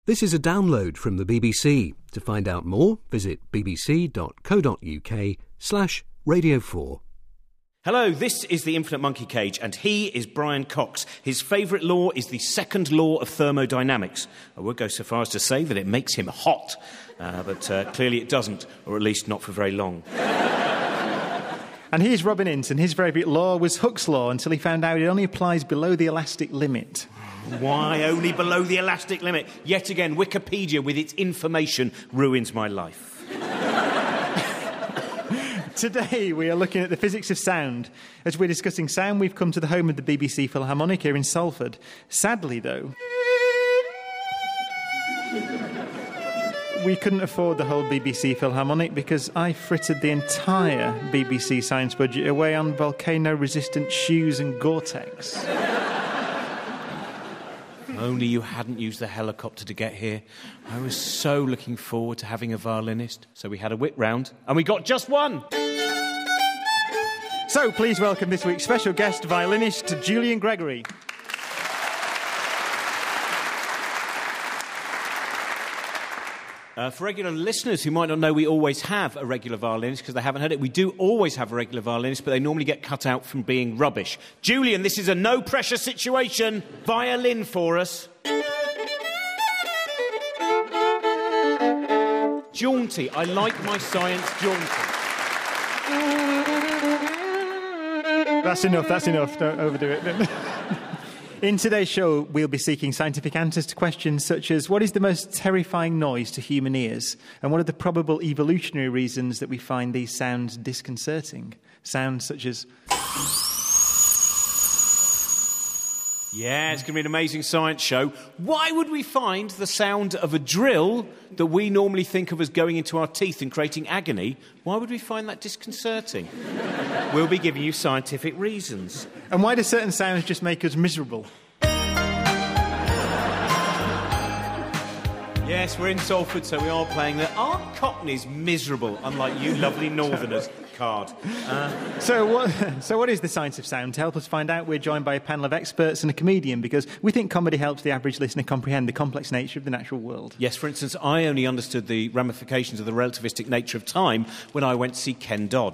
This is a download from the BBC. To find out more, visit bbc.co.uk/Radio 4. Hello, this is the Infinite Monkey Cage, and he is Brian Cox. His favourite law is the second law of thermodynamics. I would go so far as to say that it makes him hot, but clearly it doesn't, or at least not for very long. And here's Robin Ince, and his favourite law was Hooke's law until he found out it only applies below the elastic limit. Why only below the elastic limit? Yet again, Wikipedia with its information ruins my life. Today we are looking at the physics of sound. As we're discussing sound, we've come to the home of the BBC Philharmonic here in Salford. Sadly, though, we couldn't afford the whole BBC Philharmonic because I frittered the entire BBC science budget away on volcano-resistant shoes and Gore-Tex. Only you hadn't used the helicopter to get here. I was so looking forward to having a violinist. So we had a whip round, and we got just one. So please welcome this week's special guest, violinist Julian Gregory. For regular listeners who might not know, we always have a regular violinist because they haven't heard it. We do always have a regular violinist, but they normally get cut out from being rubbish. Julian, this is a no-pressure situation. Violin for us. Jaunty. I like my science jaunty. That's enough. Don't overdo it. In today's show, we'll be seeking scientific answers to questions such as what is the most terrifying noise to human ears, and what are the probable evolutionary reasons that we find these sounds disconcerting? Sounds such as... Yeah, it's going to be an amazing science show. Why would we find the sound of a drill that we normally think of as going into our teeth and creating agony? Why would we find that disconcerting? We'll be giving you scientific reasons. And why do certain sounds just make us miserable? Yes, we're in Salford, so we are playing the Aren't Cockneys Miserable, unlike you lovely northerners card. So what is the science of sound? To help us find out, we're joined by a panel of experts and a comedian, because we think comedy helps the average listener comprehend the complex nature of the natural world. Yes, for instance, I only understood the ramifications of the relativistic nature of time when I went to see Ken Dodd.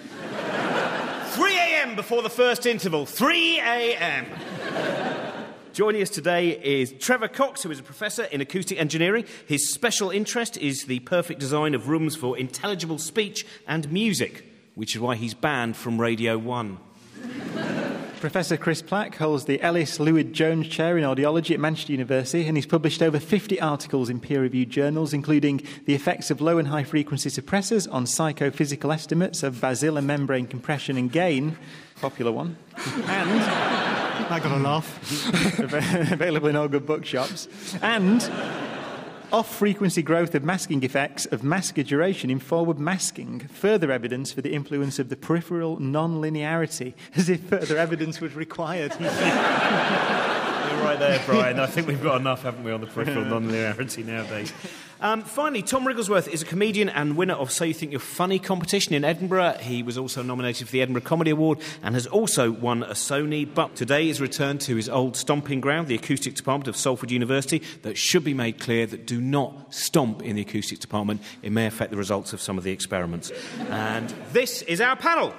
3 a.m. before the first interval. 3 a.m. Joining us today is Trevor Cox, who is a professor in acoustic engineering. His special interest is the perfect design of rooms for intelligible speech and music, which is why he's banned from Radio 1. Professor Chris Plack holds the Ellis Lewid Jones Chair in Audiology at Manchester University, and he's published over 50 articles in peer-reviewed journals, including the effects of low and high-frequency suppressors on psychophysical estimates of basilar membrane compression and gain, popular one, and... I got a laugh. Available in all good bookshops. And off-frequency growth of masking effects of masker duration in forward masking. Further evidence for the influence of the peripheral non-linearity, as if further evidence was required. You're right there, Brian. I think we've got enough, haven't we, on the peripheral non-linearity nowadays. Finally, Tom Wrigglesworth is a comedian and winner of So You Think You're Funny competition in Edinburgh. He was also nominated for the Edinburgh Comedy Award and has also won a Sony. But today he's returned to his old stomping ground, the Acoustics Department of Salford University. That should be made clear that do not stomp in the Acoustics Department. It may affect the results of some of the experiments. And this is our panel.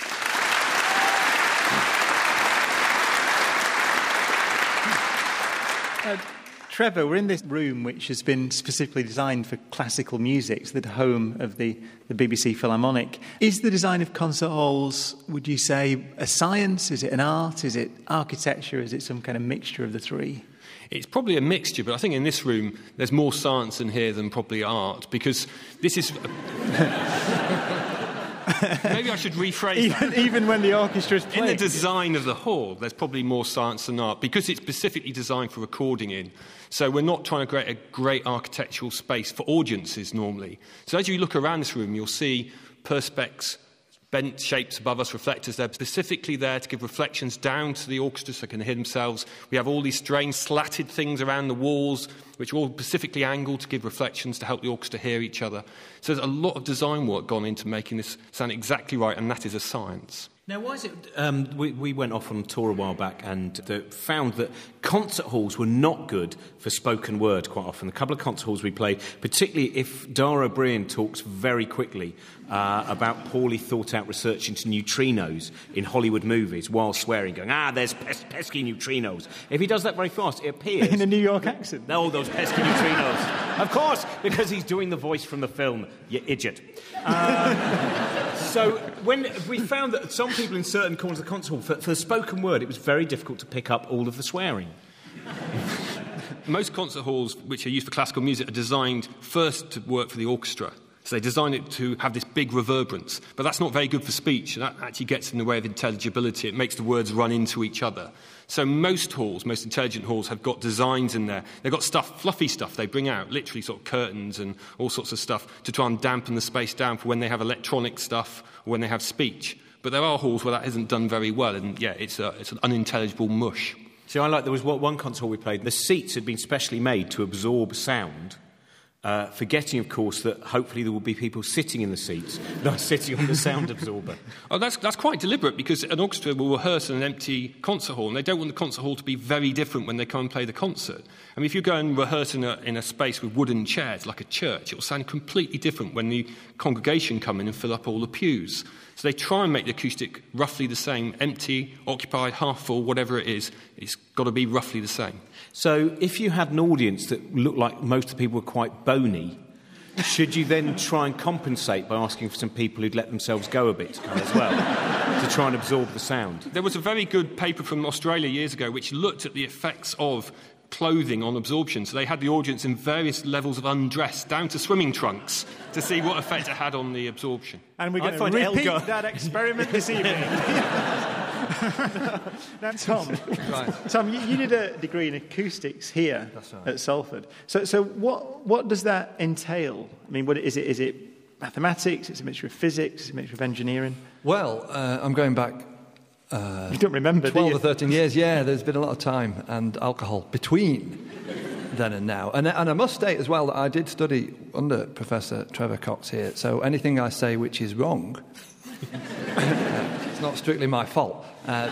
Trevor, we're in this room which has been specifically designed for classical music. It's the home of the BBC Philharmonic. Is the design of concert halls, would you say, a science? Is it an art? Is it architecture? Is it some kind of mixture of the three? It's probably a mixture, but I think in this room there's more science in here than probably art, because this is... Maybe I should rephrase that. Even when the orchestra's playing. In the design of the hall, there's probably more science than art, because it's specifically designed for recording in. So we're not trying to create a great architectural space for audiences normally. So as you look around this room, you'll see perspex, bent shapes above us, reflectors. They're specifically there to give reflections down to the orchestra so they can hear themselves. We have all these strange slatted things around the walls, which are all specifically angled to give reflections to help the orchestra hear each other. So there's a lot of design work gone into making this sound exactly right, and that is a science. Now, why is it... we went off on a tour a while back and found that concert halls were not good for spoken word quite often. A couple of concert halls we played, particularly if Dara Ó Briain talks very quickly about poorly thought-out research into neutrinos in Hollywood movies while swearing, going, there's pesky neutrinos. If he does that very fast, it appears... In a New York accent. No, those pesky neutrinos. Of course, because he's doing the voice from the film, you idiot. So when we found that some people in certain corners of the concert hall, for the spoken word, it was very difficult to pick up all of the swearing. Most concert halls which are used for classical music are designed first to work for the orchestra. So they design it to have this big reverberance. But that's not very good for speech. That actually gets in the way of intelligibility. It makes the words run into each other. So most halls, most intelligent halls, have got designs in there. They've got stuff, fluffy stuff they bring out, literally sort of curtains and all sorts of stuff to try and dampen the space down for when they have electronic stuff or when they have speech. But there are halls where that isn't done very well, and it's an unintelligible mush. See, there was one concert hall we played. The seats had been specially made to absorb sound, forgetting, of course, that hopefully there will be people sitting in the seats, not sitting on the sound absorber. Oh, that's quite deliberate, because an orchestra will rehearse in an empty concert hall, and they don't want the concert hall to be very different when they come and play the concert. I mean, if you go and rehearse in a space with wooden chairs, like a church, it will sound completely different when the congregation come in and fill up all the pews. So they try and make the acoustic roughly the same, empty, occupied, half full, whatever it is, it's got to be roughly the same. So if you had an audience that looked like most of the people were quite bony, should you then try and compensate by asking for some people who'd let themselves go a bit as well, to try and absorb the sound? There was a very good paper from Australia years ago which looked at the effects of clothing on absorption. So they had the audience in various levels of undress, down to swimming trunks, to see what effect it had on the absorption. And we're going to repeat that experiment this evening. Now, Tom, Tom, you did a degree in acoustics here at Salford. So what does that entail? I mean, is it mathematics? It's a mixture of physics? It's a mixture of engineering? Well, I'm going back... you don't remember, 12 or 13 years, yeah, there's been a lot of time and alcohol between then and now. And I must state as well that I did study under Professor Trevor Cox here, so anything I say which is wrong, it's not strictly my fault.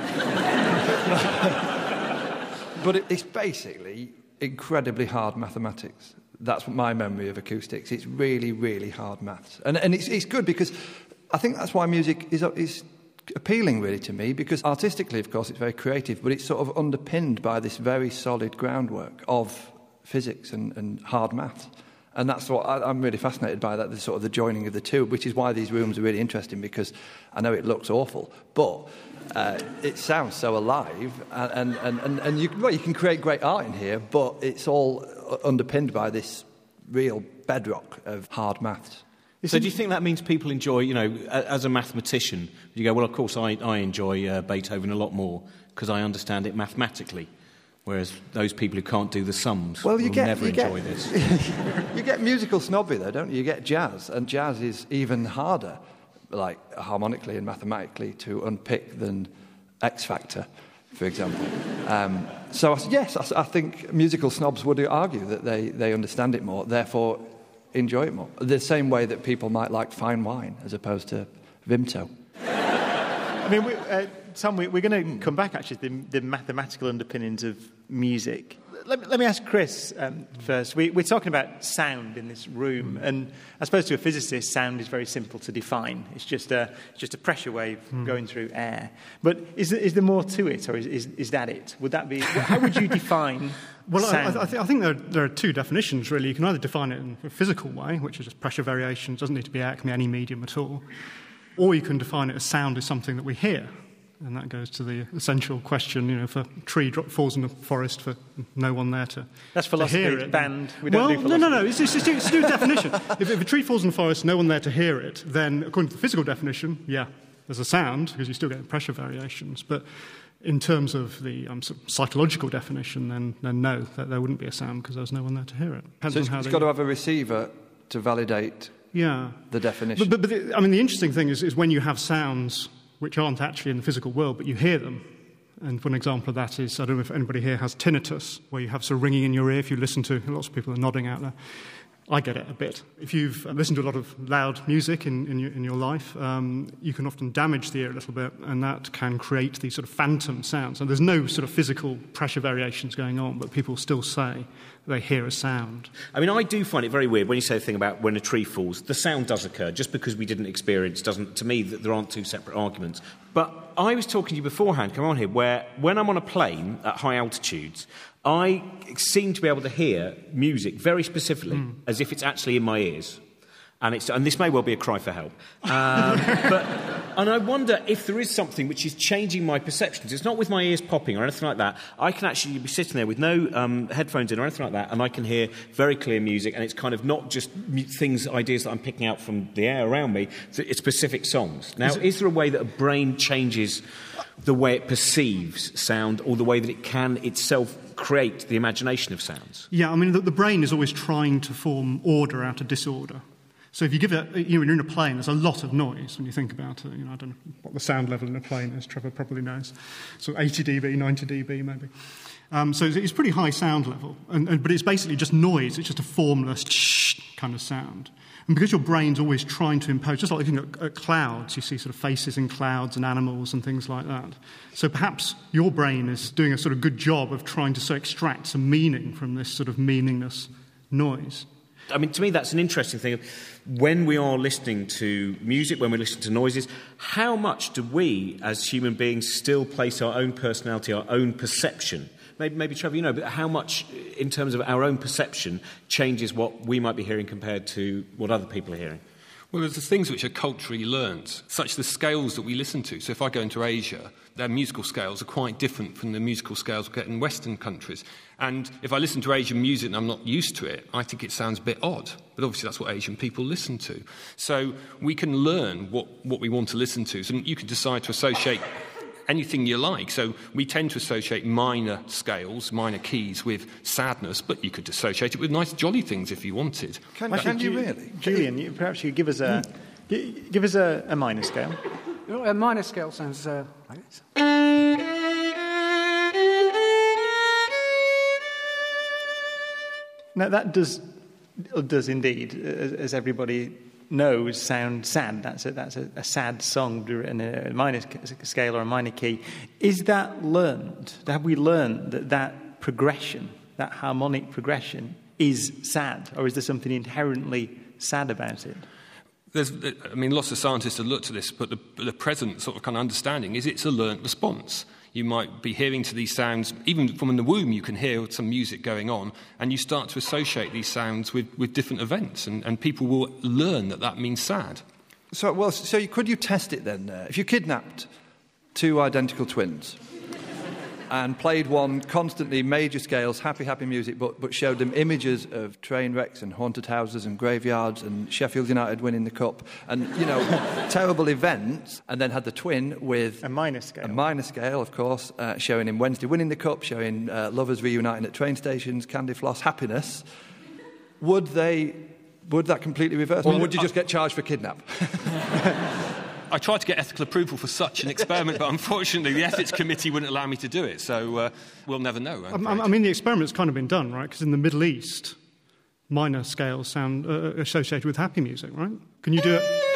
But it's basically incredibly hard mathematics. That's my memory of acoustics. It's really, really hard maths. And it's good because I think that's why music is appealing really to me, because artistically, of course, it's very creative, but it's sort of underpinned by this very solid groundwork of physics and hard maths. And that's what I'm really fascinated by, that the sort of the joining of the two, which is why these rooms are really interesting, because I know it looks awful, but it sounds so alive, and you can create great art in here, but it's all underpinned by this real bedrock of hard maths. So do you think that means people enjoy, as a mathematician, you go, well, of course, I enjoy Beethoven a lot more because I understand it mathematically, whereas those people who can't do the sums will never enjoy this. You get musical snobbery, though, don't you? You get jazz, and jazz is even harder, like harmonically and mathematically, to unpick than X Factor, for example. So, yes, I think musical snobs would argue that they understand it more, therefore enjoy it more. The same way that people might like fine wine as opposed to Vimto. I mean, Tom, we're going to come back, actually, to the mathematical underpinnings of music. Let me ask Chris first. We're talking about sound in this room, and I suppose to a physicist, sound is very simple to define. It's just a pressure wave going through air. But is there more to it, or is that it? Would that be? How would you define sound? I think there are two definitions, really. You can either define it in a physical way, which is just pressure variation. It doesn't need to be air, it can be any medium at all. Or you can define it as sound is something that we hear. And that goes to the essential question, if a tree falls in the forest for no one there to That's philosophy, hear it. Banned. We don't do philosophy. No. It's a new definition. If a tree falls in the forest, no one there to hear it, then according to the physical definition, yeah, there's a sound, because you still get pressure variations. But in terms of the sort of psychological definition, then no, there wouldn't be a sound because there's no one there to hear it. So it's got to have a receiver to validate the definition. But the interesting thing is when you have sounds which aren't actually in the physical world, but you hear them. And one example of that is, I don't know if anybody here has tinnitus, where you have sort of ringing in your ear if you listen to, lots of people are nodding out there. I get it a bit. If you've listened to a lot of loud music in your life, you can often damage the ear a little bit, and that can create these sort of phantom sounds. And there's no sort of physical pressure variations going on, but people still say they hear a sound. I mean, I do find it very weird when you say the thing about when a tree falls. The sound does occur. Just because we didn't experience doesn't, to me, that there aren't two separate arguments. But I was talking to you beforehand, come on here, where when I'm on a plane at high altitudes, I seem to be able to hear music very specifically, as if it's actually in my ears. And this may well be a cry for help. And I wonder if there is something which is changing my perceptions. It's not with my ears popping or anything like that. I can actually be sitting there with no headphones in or anything like that, and I can hear very clear music, and it's kind of not just ideas that I'm picking out from the air around me. It's specific songs. Now, is there a way that a brain changes the way it perceives sound, or the way that it can itself create the imagination of sounds? Yeah, I mean, the brain is always trying to form order out of disorder. So if you give it, when you're in a plane, there's a lot of noise when you think about it. I don't know what the sound level in a plane is. Trevor probably knows. So 80 dB, 90 dB maybe. So it's pretty high sound level, but it's basically just noise. It's just a formless kind of sound. And because your brain's always trying to impose, just like looking at clouds, you see sort of faces in clouds and animals and things like that. So perhaps your brain is doing a sort of good job of trying to extract some meaning from this sort of meaningless noise. I mean, to me, that's an interesting thing. When we are listening to music, when we're listening to noises, how much do we, as human beings, still place our own personality, our own perception? Maybe Trevor, but how much, in terms of our own perception, changes what we might be hearing compared to what other people are hearing? Well, there's the things which are culturally learnt, such the scales that we listen to. So if I go into Asia, their musical scales are quite different from the musical scales we get in Western countries. And if I listen to Asian music and I'm not used to it, I think it sounds a bit odd. But obviously that's what Asian people listen to. So we can learn what we want to listen to. So you can decide to associate anything you like. So we tend to associate minor scales, minor keys with sadness, but you could associate it with nice jolly things if you wanted. Can you really? Julian, perhaps you could give us a minor scale. A minor scale sounds like this. Now that does indeed, as everybody knows, sound sad. That's a sad song in a minor scale or a minor key. Is that learned? Have we learned that progression, that harmonic progression, is sad, or is there something inherently sad about it? Lots of scientists have looked at this, but the present sort of kind of understanding is it's a learnt response. You might be hearing to these sounds, even from in the womb you can hear some music going on, and you start to associate these sounds with different events, and people will learn that means sad. So could you test it then? If you kidnapped two identical twins and played one constantly major scales, happy music, but showed them images of train wrecks and haunted houses and graveyards and Sheffield United winning the cup and, terrible events, and then had the twin with a minor scale, of course, showing him Wednesday winning the cup, showing lovers reuniting at train stations, candy floss, happiness, would that completely reverse? Or would you just get charged for kidnap? I tried to get ethical approval for such an experiment, but unfortunately the ethics committee wouldn't allow me to do it, so we'll never know. The experiment's kind of been done, right? Because in the Middle East, minor scales sound associated with happy music, right? Can you do it?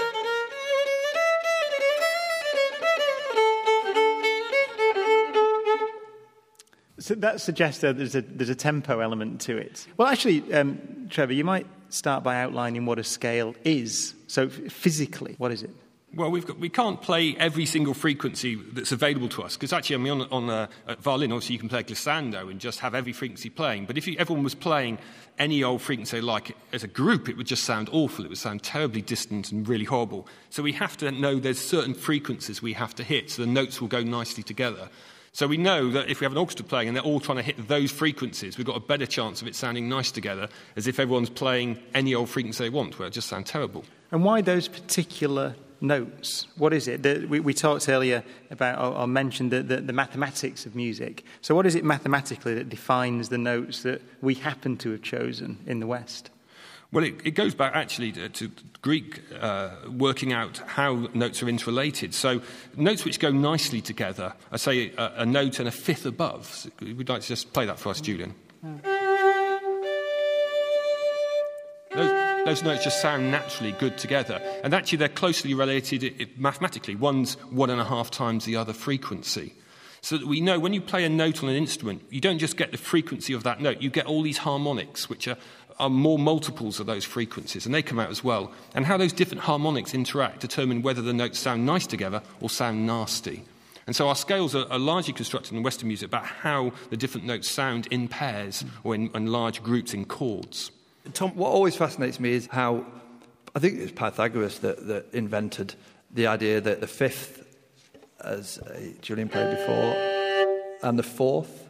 So that suggests that there's a tempo element to it. Well, actually, Trevor, you might start by outlining what a scale is. So physically, what is it? Well, we can't play every single frequency that's available to us, because actually, on a violin, obviously you can play a glissando and just have every frequency playing. But if everyone was playing any old frequency like as a group, it would just sound awful. It would sound terribly distant and really horrible. So we have to know there's certain frequencies we have to hit, so the notes will go nicely together. So we know that if we have an orchestra playing and they're all trying to hit those frequencies, we've got a better chance of it sounding nice together, as if everyone's playing any old frequency they want, where it just sounds terrible. And why those particular notes? What is it? We talked earlier about, or mentioned the mathematics of music. So what is it mathematically that defines the notes that we happen to have chosen in the West? Well, it goes back actually to Greek working out how notes are interrelated. So notes which go nicely together, I say a note and a fifth above. So we'd like to just play that for us, Julian. Those notes just sound naturally good together. And actually, they're closely related mathematically. One's 1.5 times the other frequency. So that we know when you play a note on an instrument, you don't just get the frequency of that note, you get all these harmonics, which are more multiples of those frequencies, and they come out as well. And how those different harmonics interact determine whether the notes sound nice together or sound nasty. And so our scales are largely constructed in Western music about how the different notes sound in pairs or in large groups in chords. Tom, what always fascinates me is how, I think it was Pythagoras that invented the idea that the fifth, as Julian played before, and the fourth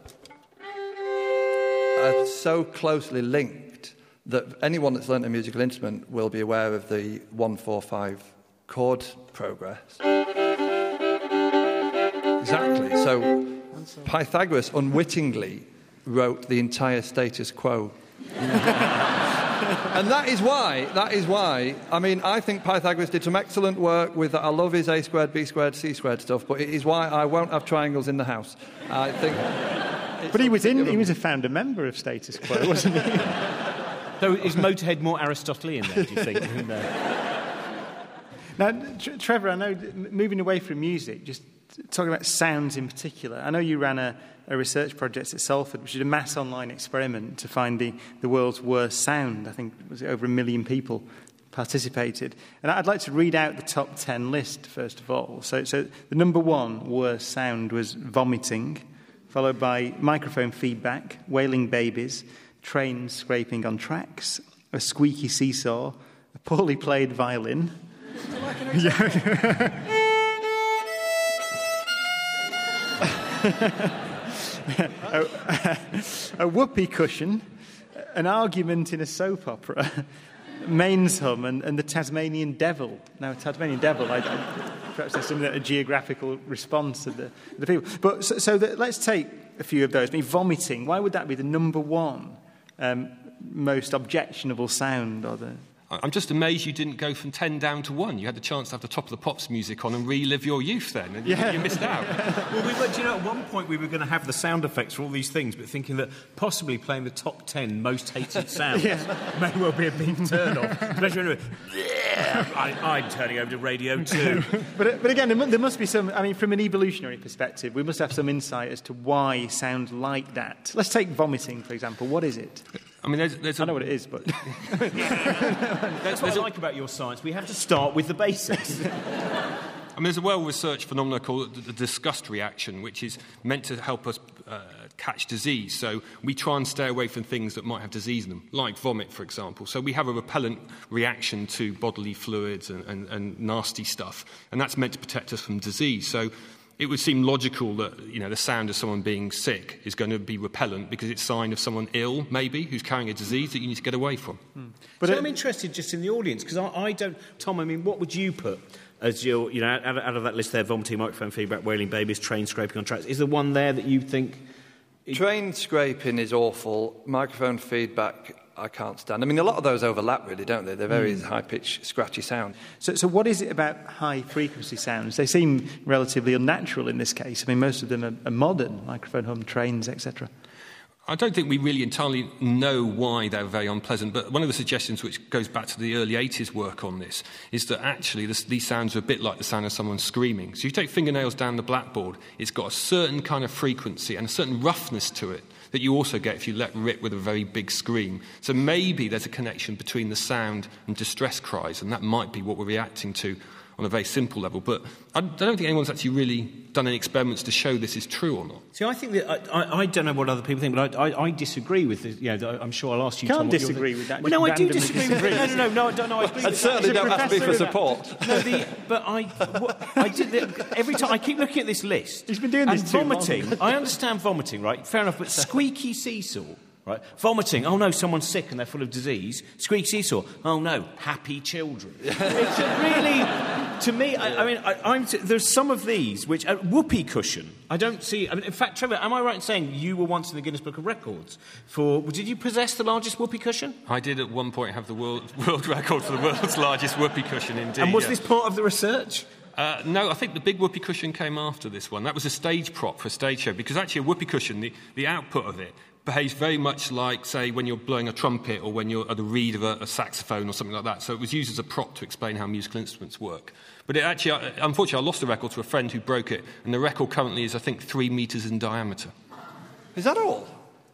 are so closely linked that anyone that's learnt a musical instrument will be aware of the 1-4-5 chord progress. Exactly. So Pythagoras unwittingly wrote the entire status quo. And that is why, I mean, I think Pythagoras did some excellent work with, I love his A squared, B squared, C squared stuff, but it is why I won't have triangles in the house. I think... But he was a founder member of Status Quo, wasn't he? So is Motorhead more Aristotelian there, do you think? Now, Trevor, I know, moving away from music, just talking about sounds in particular, I know you ran a research project at Salford, which is a mass online experiment to find the world's worst sound. I think it was over 1 million people participated. And I'd like to read out the top 10 list, first of all. So the number 1 worst sound was vomiting, followed by microphone feedback, wailing babies, trains scraping on tracks, a squeaky seesaw, a poorly played violin. A whoopee cushion, an argument in a soap opera, Maine's hum, and the Tasmanian devil. Now, Tasmanian devil, perhaps there's a geographical response to the people. But let's take a few of those. I mean, vomiting. Why would that be the number 1 most objectionable sound? I'm just amazed you didn't go from 10 down to 1. You had the chance to have the Top of the Pops music on and relive your youth then, and you missed out. Well, do you know, at one point we were going to have the sound effects for all these things, but thinking that possibly playing the top 10 most hated sounds may well be a big turn-off. I'm turning over to Radio 2. But again, there must be some... I mean, from an evolutionary perspective, we must have some insight as to why sound like that. Let's take vomiting, for example. What is it? I mean, I know what it is, but... That's what I like about your science. We have to start with the basics. I mean, there's a well-researched phenomenon called the disgust reaction, which is meant to help us catch disease. So we try and stay away from things that might have disease in them, like vomit, for example. So we have a repellent reaction to bodily fluids and nasty stuff, and that's meant to protect us from disease. So it would seem logical that, you know, the sound of someone being sick is going to be repellent because it's a sign of someone ill, maybe, who's carrying a disease that you need to get away from. But I'm interested just in the audience, because I don't... Tom, I mean, what would you put as your, you know, out of that list there, vomiting, microphone feedback, wailing babies, train scraping on tracks? Is there one there that you think... Train scraping is awful. Microphone feedback, I can't stand. I mean, a lot of those overlap, really, don't they? They're very high-pitched, scratchy sound. So what is it about high-frequency sounds? They seem relatively unnatural in this case. I mean, most of them are modern, microphone hum, trains, etc. I don't think we really entirely know why they're very unpleasant, but one of the suggestions, which goes back to the early 80s work on this, is that actually these sounds are a bit like the sound of someone screaming. So you take fingernails down the blackboard, it's got a certain kind of frequency and a certain roughness to it that you also get if you let rip with a very big scream. So maybe there's a connection between the sound and distress cries, and that might be what we're reacting to on a very simple level. But I don't think anyone's actually really done any experiments to show this is true or not. See, I think that... I don't know what other people think, but I disagree with this. You know, I'm sure I'll ask you, Tom... Tom... You can't disagree with that. Well, no, I do disagree with it. No, I don't know. I agree And certainly don't ask me for support. No, but I did... Every time... I keep looking at this list... He's been doing this too long. Vomiting... I understand vomiting, right? Fair enough, but squeaky seesaw... Right, vomiting. Oh no, someone's sick and they're full of disease. Squeaky seesaw. Oh no, happy children. It's really, to me. I'm there's some of these which whoopee cushion. I don't see. I mean, in fact, Trevor, am I right in saying you were once in the Guinness Book of Records for? Did you possess the largest whoopee cushion? I did at one point have the world record for the world's largest whoopee cushion. Indeed. And was this part of the research? No, I think the big whoopee cushion came after this one. That was a stage prop for a stage show, because actually a whoopee cushion, the output of it, behaves very much like, say, when you're blowing a trumpet or when you're at the reed of a saxophone or something like that. So it was used as a prop to explain how musical instruments work. But it actually, unfortunately, I lost the record to a friend who broke it, and the record currently is, I think, 3 metres in diameter. Is that all?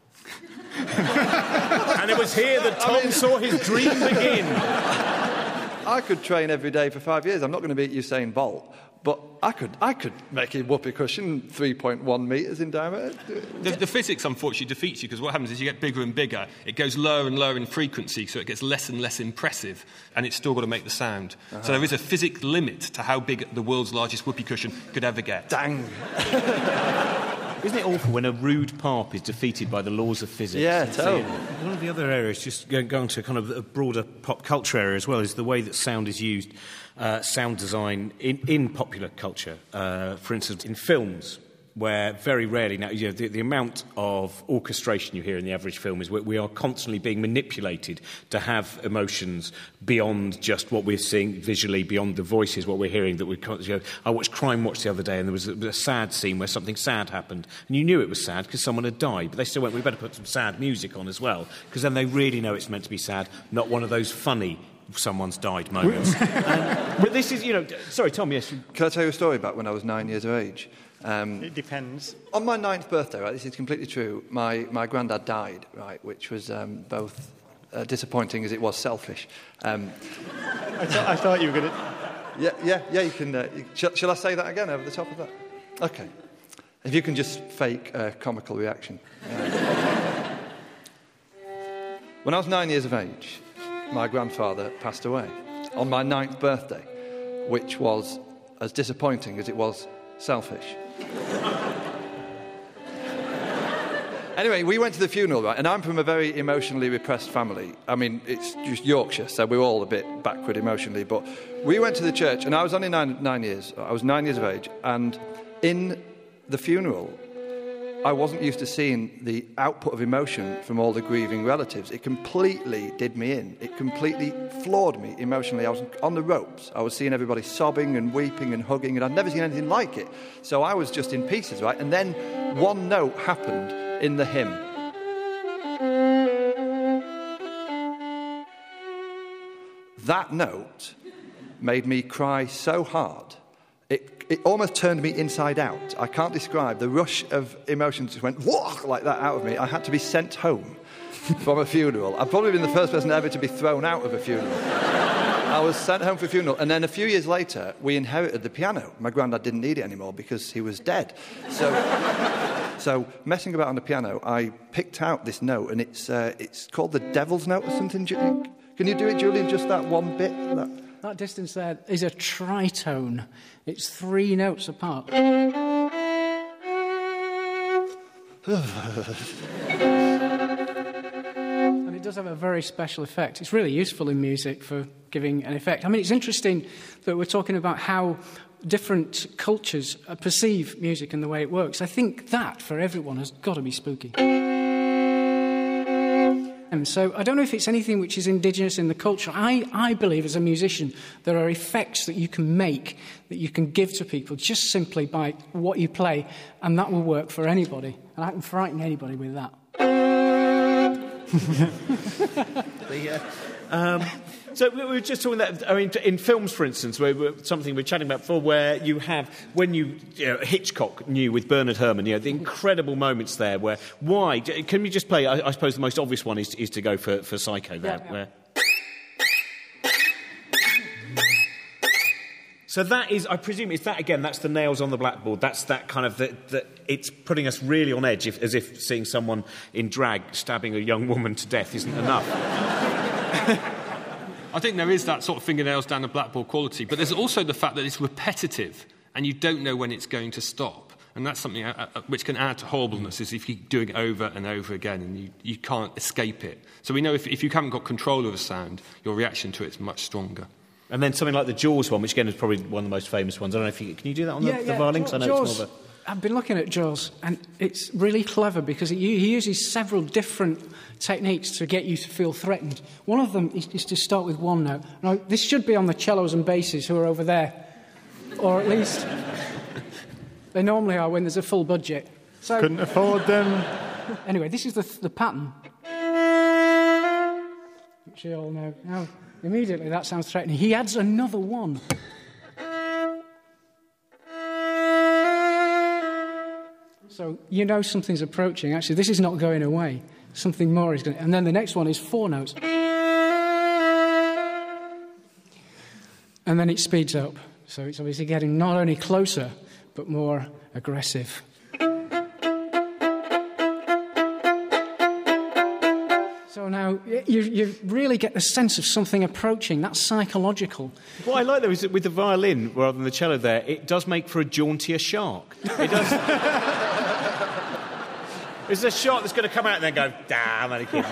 And it was here that Tom saw his dream begin. I could train every day for 5 years. I'm not going to beat Usain Bolt, but I could make a whoopee cushion 3.1 metres in diameter. The physics, unfortunately, defeats you, because what happens is you get bigger and bigger. It goes lower and lower in frequency, so it gets less and less impressive, and it's still got to make the sound. Uh-huh. So there is a physics limit to how big the world's largest whoopee cushion could ever get. Dang. Isn't it awful when a rude pop is defeated by the laws of physics? Yeah, totally. One of the other areas, just going to kind of a broader pop culture area as well, is the way that sound is used, sound design in popular culture. For instance, in films, where very rarely now, the amount of orchestration you hear in the average film is we are constantly being manipulated to have emotions beyond just what we're seeing visually, beyond the voices, what we're hearing. That we can't. I watched Crime Watch the other day, and there was a sad scene where something sad happened, and you knew it was sad because someone had died, but they still went, we better put some sad music on as well, because then they really know it's meant to be sad, not one of those funny someone's died moments. But this is, sorry, Tom, yes. Can I tell you a story about when I was 9 years of age? It depends. On my 9th birthday, right, this is completely true, my granddad died, right, which was both disappointing as it was selfish. I thought you were going to... Yeah, you can... Shall I say that again over the top of that? OK. If you can just fake a comical reaction. When I was 9 years of age, my grandfather passed away on my 9th birthday, which was as disappointing as it was selfish. Anyway, we went to the funeral, right? And I'm from a very emotionally repressed family. I mean, it's just Yorkshire, so we're all a bit backward emotionally. But we went to the church, and I was only 9 years. I was 9 years of age. And in the funeral, I wasn't used to seeing the output of emotion from all the grieving relatives. It completely did me in. It completely floored me emotionally. I was on the ropes. I was seeing everybody sobbing and weeping and hugging, and I'd never seen anything like it. So I was just in pieces, right? And then one note happened in the hymn. That note made me cry so hard. It almost turned me inside out. I can't describe. The rush of emotions just went whoa, like that out of me. I had to be sent home from a funeral. I've probably been the first person ever to be thrown out of a funeral. I was sent home for a funeral, and then a few years later, we inherited the piano. My granddad didn't need it anymore because he was dead. So messing about on the piano, I picked out this note, and it's called the Devil's Note or something. Can you do it, Julian, just that one bit? That distance there is a tritone. It's 3 notes apart. And it does have a very special effect. It's really useful in music for giving an effect. I mean, it's interesting that we're talking about how different cultures perceive music and the way it works. I think that, for everyone, has got to be spooky. And so I don't know if it's anything which is indigenous in the culture. I believe, as a musician, there are effects that you can make, that you can give to people just simply by what you play, and that will work for anybody. And I can frighten anybody with that. So we were just talking that, I mean, in films, for instance, something we were chatting about before, where you have, Hitchcock knew with Bernard Herrmann, the incredible moments there where, why? Can we just play, I suppose the most obvious one is to go for Psycho there. Yeah. Where... So that is, I presume, is that, again, that's the nails on the blackboard, that's that kind of, it's putting us really on edge, as if seeing someone in drag stabbing a young woman to death isn't enough. I think there is that sort of fingernails down the blackboard quality, but there's also the fact that it's repetitive and you don't know when it's going to stop. And that's something which can add to horribleness, is if you're doing it over and over again and you can't escape it. So we know if you haven't got control of a sound, your reaction to it is much stronger. And then something like the Jaws one, which again is probably one of the most famous ones. I don't know if you... Can you do that on the violin? I know Jaws, it's more of a... I've been looking at Jaws, and it's really clever because he uses several different techniques to get you to feel threatened. One of them is to start with one note. Now, this should be on the cellos and basses who are over there, or at least they normally are when there's a full budget. So, couldn't afford them. Anyway, this is the pattern, which you all know. Now, immediately that sounds threatening. He adds another one. So you know something's approaching. Actually, this is not going away. Something more is going to... And then the next one is 4 notes. And then it speeds up. So it's obviously getting not only closer, but more aggressive. So now you really get the sense of something approaching. That's psychological. What I like, though, is that with the violin rather than the cello there, it does make for a jauntier shark. It does... There's a shark that's going to come out and then go, damn, only kidding.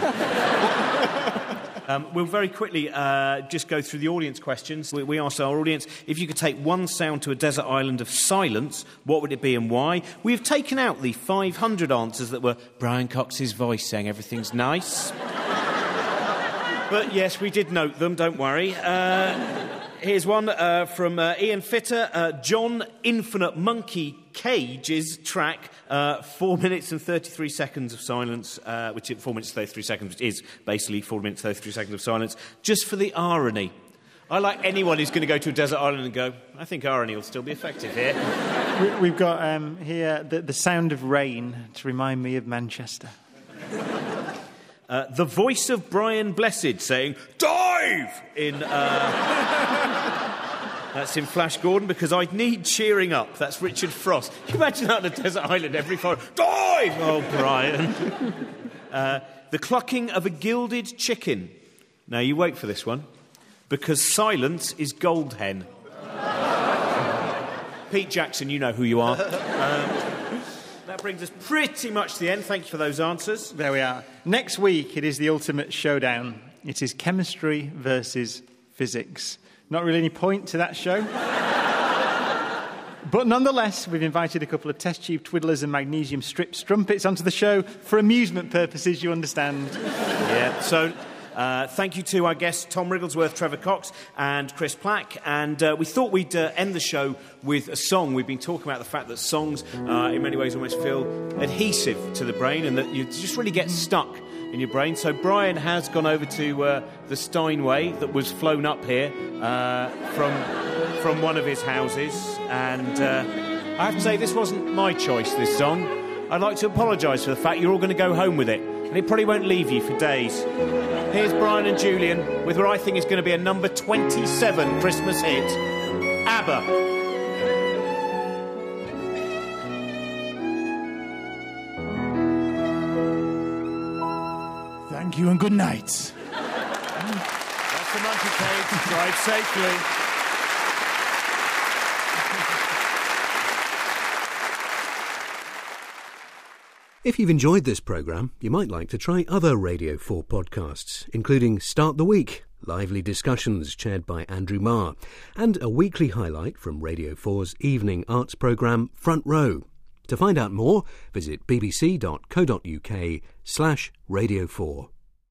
We'll very quickly just go through the audience questions. We asked our audience, if you could take one sound to a desert island of silence, what would it be and why? We have taken out the 500 answers that were Brian Cox's voice saying everything's nice. But yes, we did note them, don't worry. Here's one from Ian Fitter. John Infinite Monkey Cage's track, 4 minutes and 33 seconds of silence, which is 4 minutes and 33 seconds, which is basically 4 minutes and 33 seconds of silence, just for the irony. I like anyone who's going to go to a desert island and go, I think irony will still be effective here. We've got here the sound of rain to remind me of Manchester. The voice of Brian Blessed saying, dive! That's in Flash Gordon, because I need cheering up. That's Richard Frost. Can you imagine that on a desert island every Friday? Dive! Oh, Brian. The clucking of a gilded chicken. Now, you wait for this one. Because silence is gold hen. Pete Jackson, you know who you are. That brings us pretty much to the end. Thank you for those answers. There we are. Next week, it is the ultimate showdown. It is chemistry versus physics. Not really any point to that show. But nonetheless, we've invited a couple of test tube twiddlers and magnesium strip strumpets onto the show for amusement purposes, you understand. Yeah, so... thank you to our guests Tom Wrigglesworth, Trevor Cox and Chris Plack. And we thought we'd end the show with a song. We've been talking about the fact that songs in many ways almost feel adhesive to the brain and that you just really get stuck in your brain. So Brian has gone over to the Steinway that was flown up here from one of his houses. And I have to say, this wasn't my choice, this song. I'd like to apologise for the fact you're all going to go home with it. And it probably won't leave you for days. Here's Brian and Julian with what I think is going to be a number 27 Christmas hit, ABBA. Thank you and good night. That's the monkey cage. Drive safely. If you've enjoyed this programme, you might like to try other Radio 4 podcasts, including Start the Week, lively discussions chaired by Andrew Marr, and a weekly highlight from Radio 4's evening arts programme, Front Row. To find out more, visit bbc.co.uk/Radio 4.